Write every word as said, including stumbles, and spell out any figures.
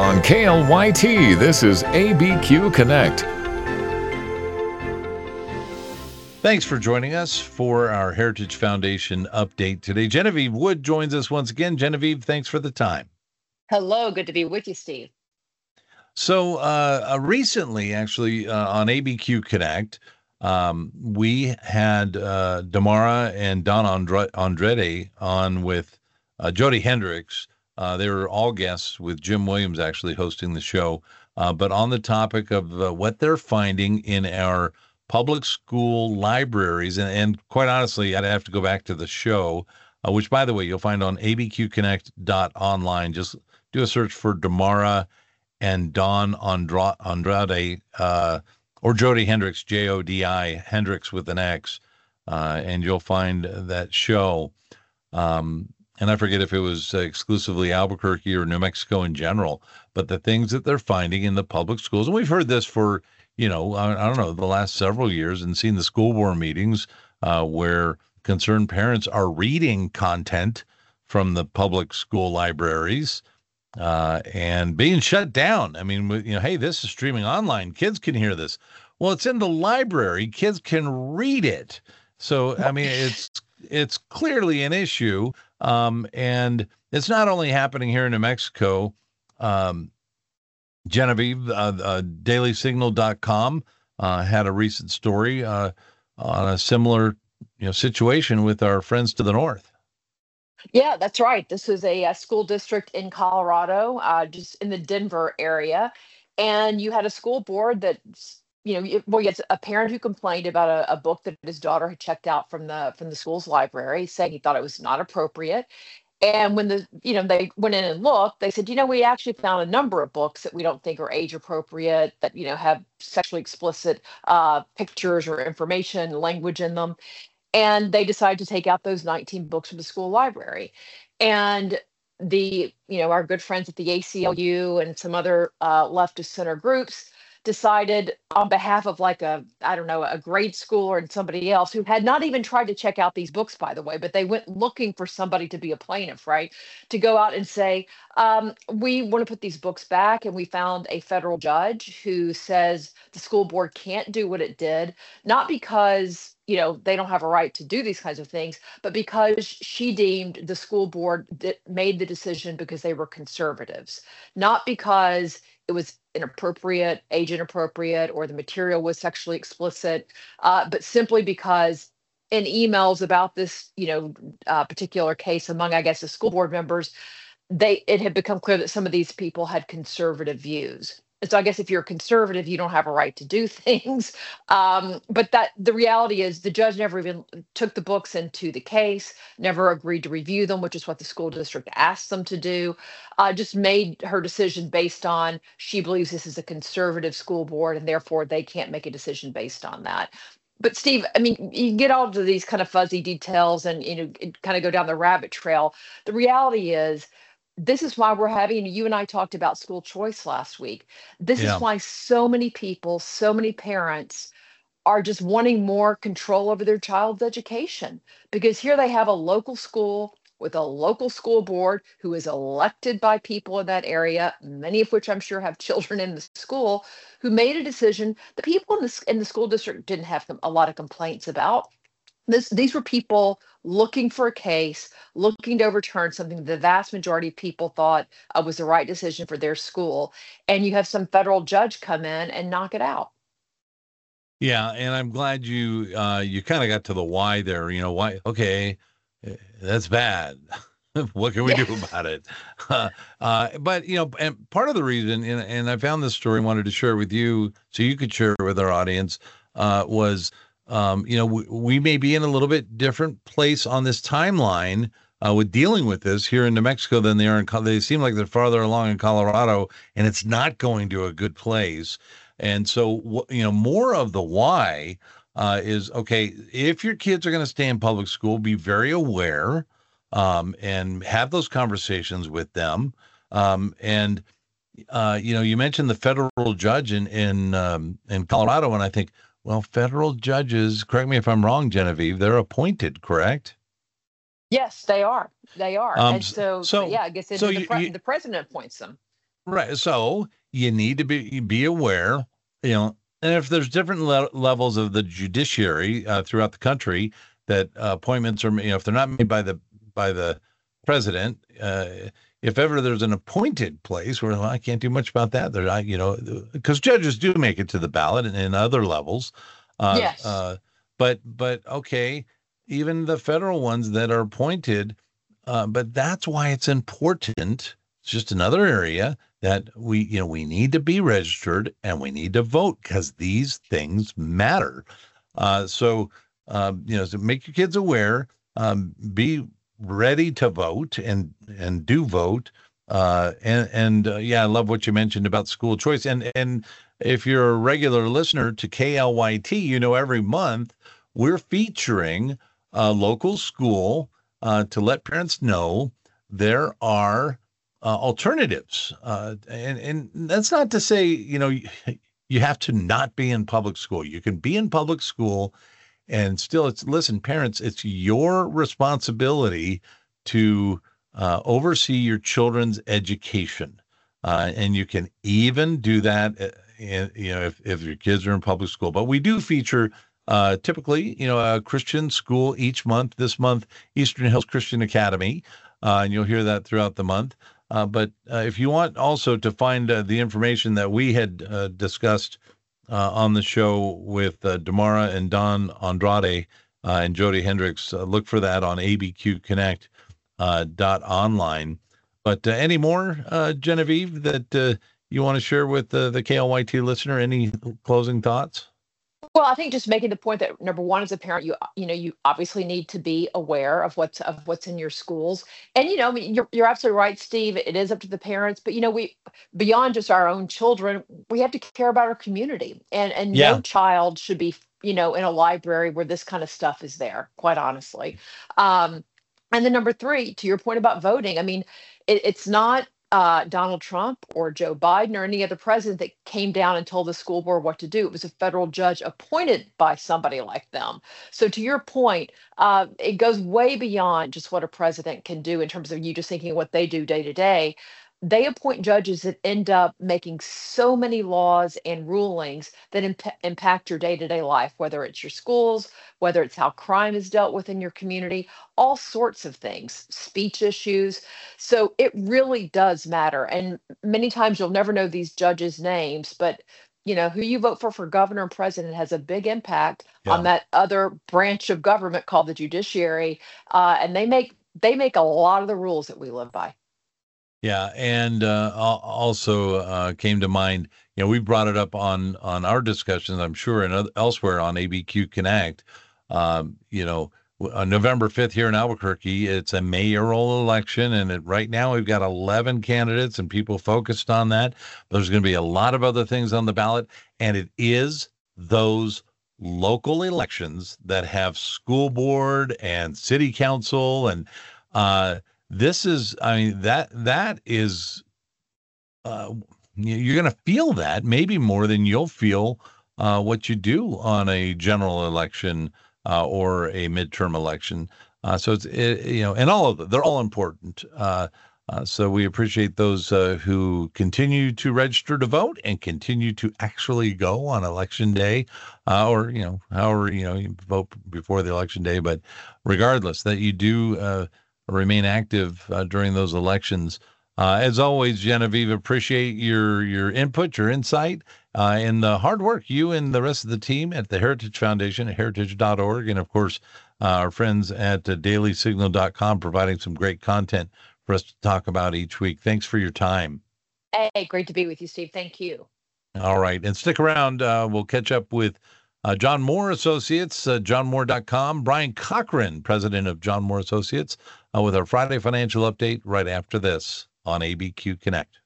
On K L Y T, this is A B Q Connect. Thanks for joining us for our Heritage Foundation update today. Genevieve Wood joins us once again. Genevieve, thanks for the time. Hello, good to be with you, Steve. So uh, uh, recently, actually, uh, on A B Q Connect, um, we had uh, Damara and Don Andre- Andrade on with uh, Jody Hendricks. Uh, they were all guests with Jim Williams actually hosting the show, uh, but on the topic of uh, what they're finding in our public school libraries. And, and quite honestly, I'd have to go back to the show, uh, which, by the way, you'll find on a b q connect dot online. Just do a search for Damara and Don Andra- Andrade, uh, or Jody Hendricks, J O D I, Hendricks with an X, uh, and you'll find that show. Um, and I forget if it was uh, exclusively Albuquerque or New Mexico in general, but the things that they're finding in the public schools, and we've heard this for, you know, I, I don't know, the last several years, and seen the school board meetings uh, where concerned parents are reading content from the public school libraries uh, and being shut down. I mean, you know, hey, this is streaming online. Kids can hear this. Well, it's in the library. Kids can read it. So, I mean, it's it's clearly an issue. Um, and it's not only happening here in New Mexico. Um, Genevieve, uh, uh, daily signal dot com uh, had a recent story uh, on a similar you know, situation with our friends to the north. Yeah, that's right. This is a, uh school district in Colorado, uh, just in the Denver area. And you had a school board that, you know, it- well, you had a parent who complained about a, a book that his daughter had checked out from the from the school's library, saying he thought it was not appropriate. And when the, you know, they went in and looked, they said, you know, we actually found a number of books that we don't think are age appropriate, that, you know, have sexually explicit uh, pictures or information, language in them. And they decided to take out those nineteen books from the school library. And the, you know, our good friends at the A C L U and some other uh, leftist center groups decided on behalf of like a, I don't know, a grade schooler and somebody else who had not even tried to check out these books, by the way, but they went looking for somebody to be a plaintiff, right? To go out and say, um, we want to put these books back. And we found a federal judge who says the school board can't do what it did, not because, you know, they don't have a right to do these kinds of things, but because she deemed the school board that made the decision because they were conservatives, not because it was inappropriate, age inappropriate, or the material was sexually explicit, uh, but simply because in emails about this, you know, uh, particular case among, I guess, the school board members, they it had become clear that some of these people had conservative views. And so I guess if you're a conservative, you don't have a right to do things. Um, but that the reality is the judge never even took the books into the case, never agreed to review them, which is what the school district asked them to do. Uh, just made her decision based on she believes this is a conservative school board and therefore they can't make a decision based on that. But Steve, I mean, you get all to these kind of fuzzy details and you know kind of go down the rabbit trail. The reality is this is why we're having, you and I talked about school choice last week. This is Yeah. why so many people, so many parents are just wanting more control over their child's education because here they have a local school with a local school board who is elected by people in that area, many of which I'm sure have children in the school, who made a decision that people in the, s- in the school district didn't have com- a lot of complaints about. This, these were people looking for a case, looking to overturn something the vast majority of people thought uh, was the right decision for their school. And you have some federal judge come in and knock it out. Yeah, and I'm glad you uh, you kind of got to the why there. You know, why? Okay, eh, that's bad. What can we Yeah. do about it? Uh, uh, but you know, and part of the reason, and, and I found this story, wanted to share it with you, so you could share it with our audience, uh, was um, you know we, we may be in a little bit different place on this timeline uh, with dealing with this here in New Mexico than they are in. Col- They seem like they're farther along in Colorado, and it's not going to a good place. And so, wh- you know, more of the why uh, is okay. If your kids are going to stay in public school, be very aware um, and have those conversations with them. Um, and uh, you know, you mentioned the federal judge in in um, in Colorado, and I think, well, federal judges. Correct me if I'm wrong, Genevieve. They're appointed, correct? Yes, they are. They are. Um, And s- so, so yeah, I guess so into the you, pre- you the president appoints them. Right. So you need to be be aware, you know, and if there's different le- levels of the judiciary uh, throughout the country, that uh, appointments are, you know, if they're not made by the by the president, uh, if ever there's an appointed place where well, I can't do much about that, there, I, you know, because judges do make it to the ballot and, and other levels, uh, Yes. uh, but but okay, even the federal ones that are appointed, uh, but that's why it's important. It's just another area that we, you know, we need to be registered and we need to vote because these things matter. Uh, so, um, you know, so make your kids aware, um, be ready to vote and and do vote. Uh, and and uh, yeah, I love what you mentioned about school choice. And and if you're a regular listener to K L Y T, you know every month we're featuring a local school uh, to let parents know there are uh, alternatives. Uh, and, and that's not to say, you know, you, you have to not be in public school. You can be in public school and still it's, listen, parents, it's your responsibility to uh, oversee your children's education. Uh, and you can even do that, uh, in, you know, if, if your kids are in public school. But we do feature uh, typically, you know, a Christian school each month. This month, Eastern Hills Christian Academy, uh, and you'll hear that throughout the month. Uh, but uh, if you want also to find uh, the information that we had uh, discussed uh, on the show with uh, Damara and Don Andrade uh, and Jody Hendricks, uh, look for that on A B Q Connect uh, dot online. But uh, any more, uh, Genevieve, that uh, you want to share with uh, the K L Y T listener? Any closing thoughts? Well, I think just making the point that number one, as a parent, you you know you obviously need to be aware of what's of what's in your schools, and you know I mean, you're you're absolutely right, Steve. It is up to the parents, but you know we beyond just our own children, we have to care about our community, and and no Yeah. child should be you know in a library where this kind of stuff is there. Quite honestly, um, and then number three, to your point about voting, I mean, it, it's not uh, Donald Trump or Joe Biden or any other president that came down and told the school board what to do. It was a federal judge appointed by somebody like them. So, to your point, uh, it goes way beyond just what a president can do in terms of you just thinking of what they do day to day. They appoint judges that end up making so many laws and rulings that imp- impact your day to day life, whether it's your schools, whether it's how crime is dealt with in your community, all sorts of things, speech issues. So it really does matter. And many times you'll never know these judges' names, but you know, who you vote for for governor and president has a big impact on Yeah. that other branch of government called the judiciary. Uh, and they make they make a lot of the rules that we live by. Yeah, and uh, al- also uh, came to mind. You know, we brought it up on on our discussions, I'm sure, and oth- elsewhere on A B Q Connect. Um, you know, w- on November fifth here in Albuquerque, it's a mayoral election, and it, right now we've got eleven candidates and people focused on that. There's going to be a lot of other things on the ballot, and it is those local elections that have school board and city council and uh, this is, I mean, that that is, uh, you- you're going to feel that maybe more than you'll feel uh, what you do on a general election uh, or a midterm election. Uh, so it's, it, you know, and all of them, they're all important. Uh, uh, so we appreciate those uh, who continue to register to vote and continue to actually go on election day, uh, or you know, however you know you vote before the election day. But regardless, that you do. Uh, remain active uh, during those elections. Uh, as always, Genevieve, appreciate your your input, your insight, uh, and the hard work you and the rest of the team at the Heritage Foundation at heritage dot org, and of course, uh, our friends at uh, daily signal dot com providing some great content for us to talk about each week. Thanks for your time. Hey, great to be with you, Steve. Thank you. All right, and stick around. Uh, we'll catch up with uh, John Moore Associates, uh, john moore dot com. Brian Cochran, president of John Moore Associates, uh, with our Friday financial update right after this on A B Q Connect.